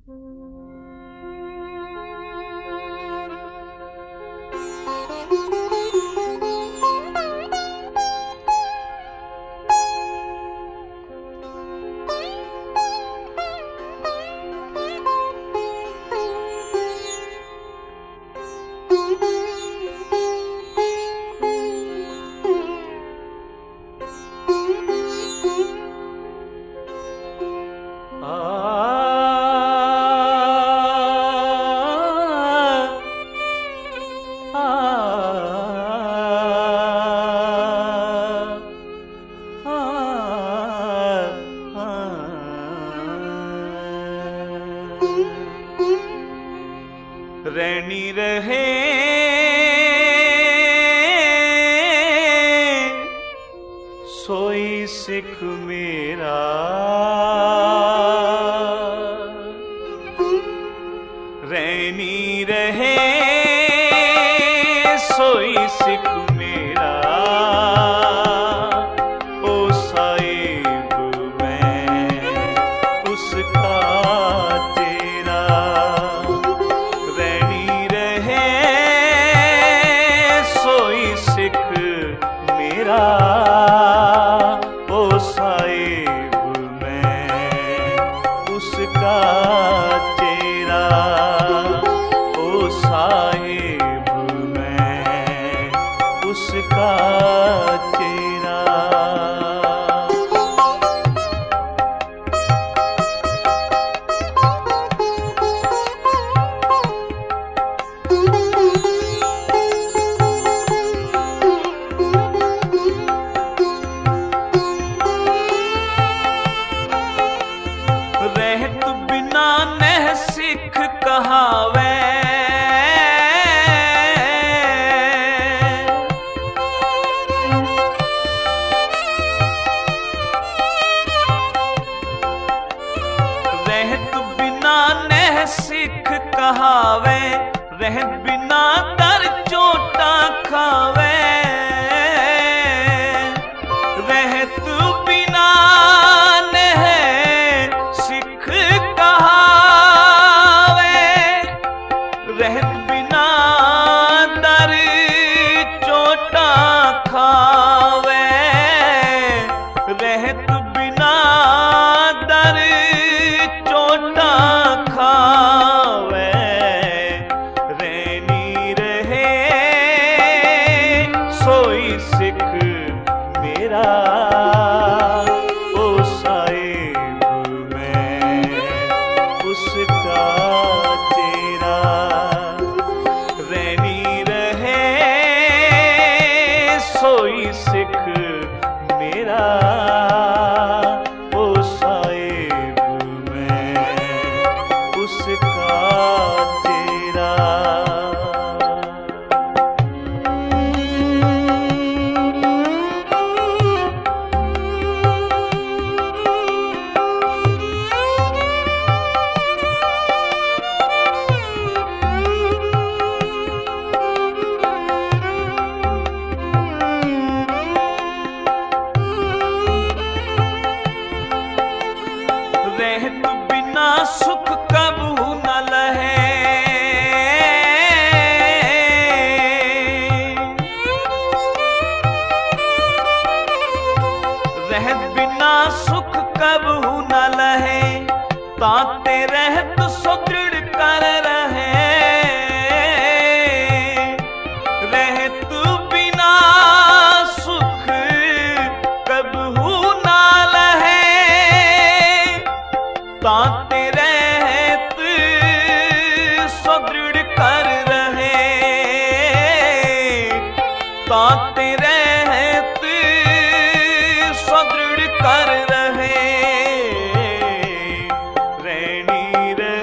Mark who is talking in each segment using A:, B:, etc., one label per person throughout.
A: रैनी रहे सोई सिख मेरा, रैनी रहे सोई सिख मेरा। ओ साहिब मैं उसका तेरा, रैनी रहे सोई सिख मेरा। ओ साहिब मैं उसका तेरा, ओ साहिब मैं उसका तेरा। रहत बिना नह सिख कहावे, रहत बिना नह सिख कहावे। रहत बिना दर चोटा खावे, रहत बिना नह सिख कहावे। रहत बिना दर चोटा खावे, रहत बिना दर चोटा खावे। रैनी रहे सोई सिख मेरा। ओ साहिब मैं उसका तेरा, रैनी रहे सोई सिख मेरा। ओ साहिब मैं उसका तेरा। रहत बिना सुख कबू न लहे, रहत बिना सुख कबू न लहे। ताते रहत सुदृढ़ कर रहे, रहत बिना सुख कबू न लहे। ताते रहत सुदृढ़ कर रहे, ताते रहत सुदृढ़ कर रहे। रैनी रहे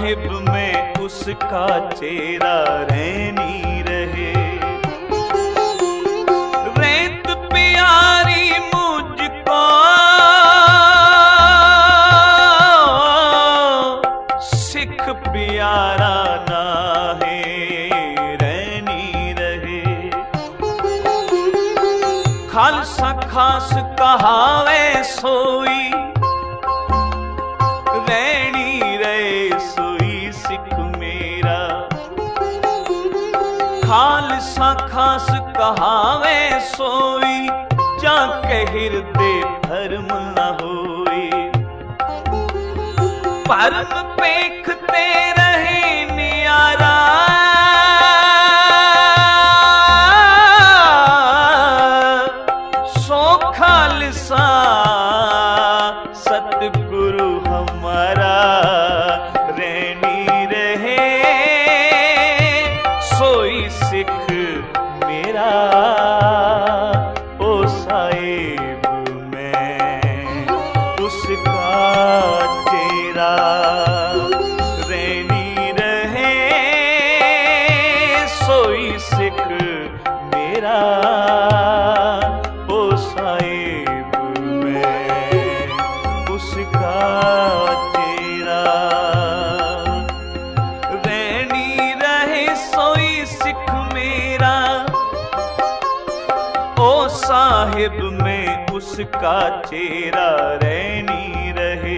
A: साहिब में उसका चेहरा रहनी रहे। रेत प्यारी मुझको सिख प्यारा ना है, रहनी रहे। खालसा खास कहावे सोई, रहनी रहे सोई सिख मेरा। खालसा खास कहावे सोई, जाके हृदय धर्म न होई। परम पेखते रहे नियारा, सो खालसा सतगुरु हमारा, रहनी रहे सोई सिख मेरा। ओ साहिब मैं उसका चेहरा, रहनी रहे सोई सिख मेरा। ओ साहिब मैं उसका चेहरा, रहनी रहे सोई सिख मेरा। ओ साहिब में उसका चेहरा रहनी रहे।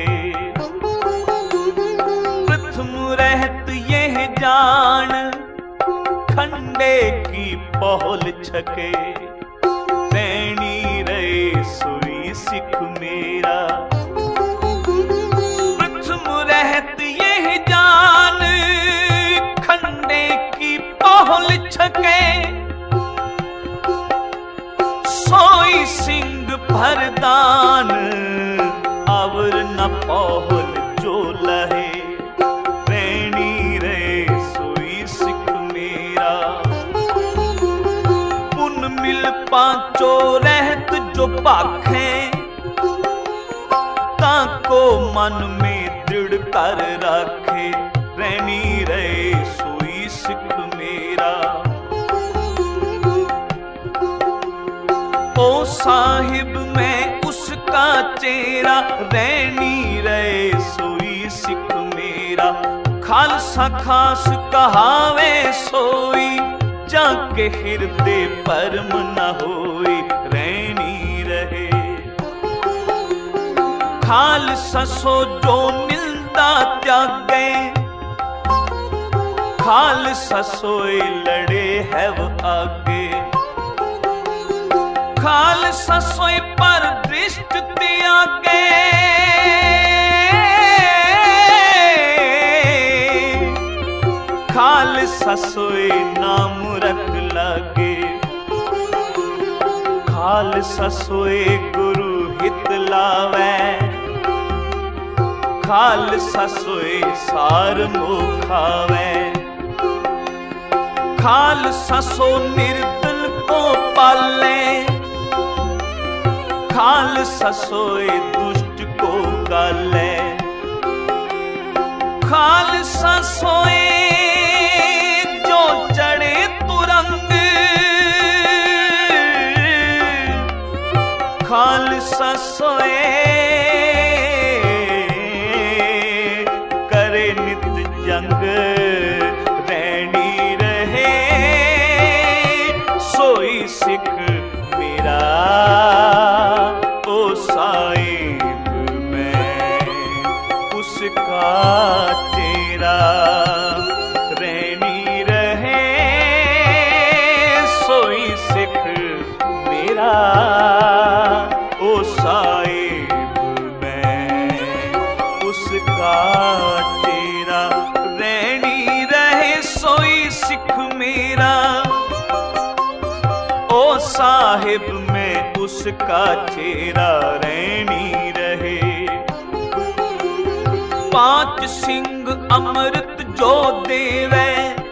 A: प्रथम रहत यह जान, खंडे की पहल छके, रहनी रहे सोई सिख मेरा। प्रथम रहत यह जान, खंडे की पहल छके, सोई सिंह भरदान अवर न पहल जो लहे, रहनी रहे सोई सिख मेरा। पुन मिल पांचो रहत जो पाखे, ताको मन में दृढ़ कर रखे, रहनी रहे सोई सिख मेरा। ओ साहिब में उसका चेहरा, रहनी रहे सोई सिख मेरा। खालसा खास कहावे सोई, जाके हृदय परम न होई, रहनी रहे। खालसा सो जो निंदा त्यागे, खालसा सोए लड़े है वो आगे। खालसा सोए पर दृष्ट त्यागे, खालसा सोए नाम रख लागे। खालसा सोए गुरु हित लावे, खालसा सोए सार मुखावे। खालसा सो निर्दल को पाले, खालसा सोए दुष्ट को गाले। खालसा सोए जो चढ़े तुरंग, खालसा सोए करे नित जंग, रहनी रहे सोई सिख मेरा। ओ साहिब मैं उसका चेहरा, रहनी रहे सोई सिख मेरा। ओ साहिब मैं उसका चेहरा, रहनी रहे सोई सिख मेरा। ओ साहिब में उसका चेहरा, रहनी रहे। पांच सिंह अमृत जो देवे,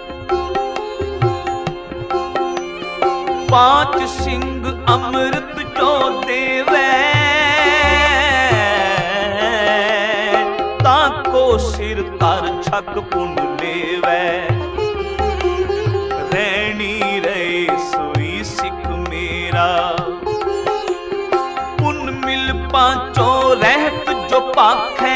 A: पांच सिंह अमृत जो देवे, ताको सिर तर छक पुन लेवै, रहनी रहे सोई सिख मेरा। पुन मिल पांचों रहत जो पाखै,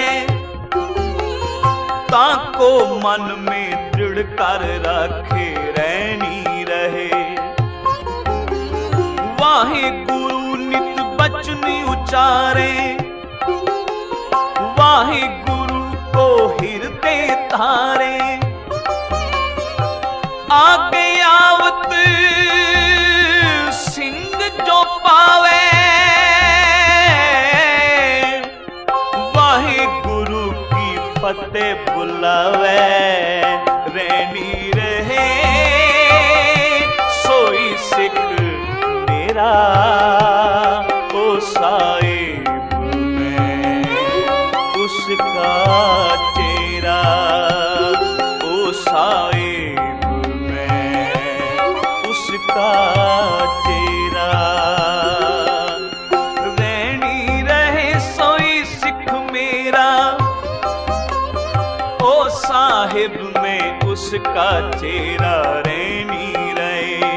A: ताको मन में दृढ़ कर रखे, रहनी रहे। वाहे गुरु नित बचन उचारे, वाहे गुरु को हृदय तारे। आगे आवत सिंह जो पावे, वाहे गुरु की फतेह बुलावे, रहनी रहे सोई सिख मेरा। ओ साहिब मैं उसका चेहरा, ओ साहिब मैं उसका चेहरा। रहनी रहे सोई सिख मेरा, ओ साहिब में उसका चेहरा, रहनी रहे।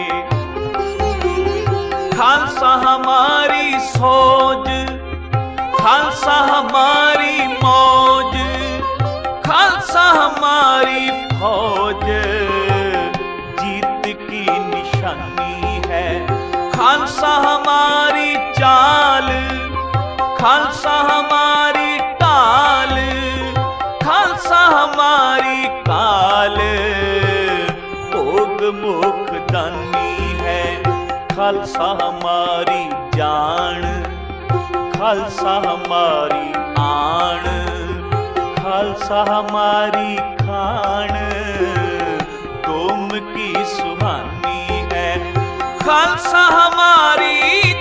A: खालसा हमारी सोज, खालसा हमारी मौज, खालसा हमारी फौज, जीत की निशानी है। खालसा हमारी चाल, खालसा हमारी टाल, खालसा हमारी काल, भोग मुख दानी है। खालसा हमारी जान, खालसा हमारी आन, खालसा हमारी खान, तुम की सुहानी है। खालसा हमारी